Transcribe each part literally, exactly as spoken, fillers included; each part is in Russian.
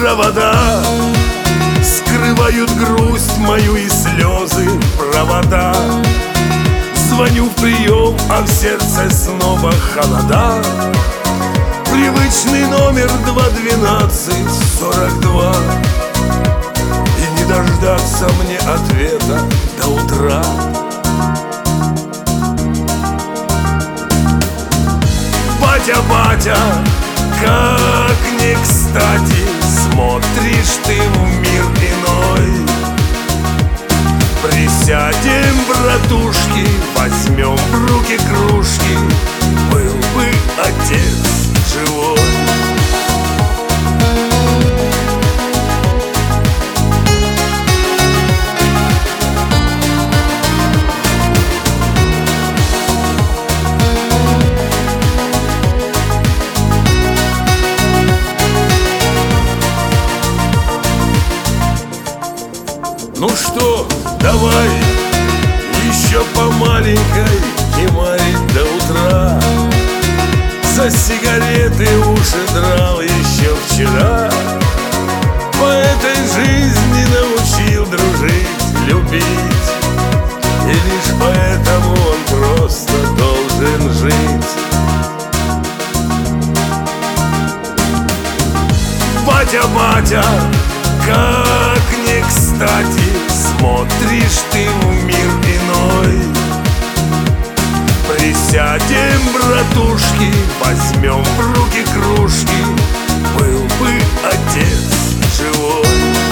провода скрывают грусть мою и слезы провода. Звоню в прием, а в сердце снова холода. Привычный номер два двенадцать сорок два. И не дождаться мне ответа до утра. Батя, батя, как не кстати смотришь ты в мир иной. Присядем, братушки, возьмем в руки кружки. Был бы отец живой. Ну что, давай еще по маленькой кемарить до утра. За сигареты уши драл еще вчера. По этой жизни научил дружить, любить. И лишь поэтому он просто должен жить. Батя, батя, как не кстати смотришь ты в мир иной. Присядем, братушки, возьмем в руки кружки. Был бы отец живой.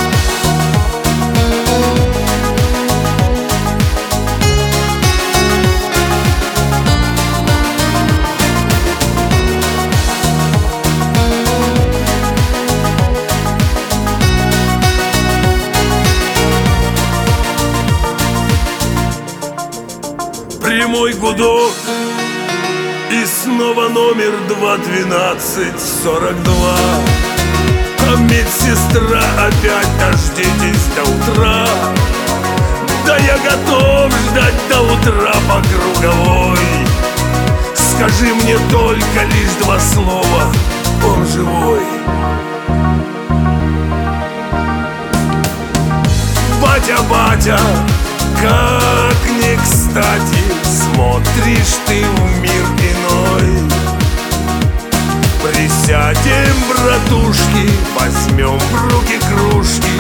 Прямой гудок, и снова номер два двенадцать сорок два. А медсестра опять: дождитесь до утра. Да я готов ждать до утра по круговой. Скажи мне только лишь два слова: он живой. Батя, батя, как не кстати смотришь ты в мир иной. Присядем, братушки, возьмем в руки кружки.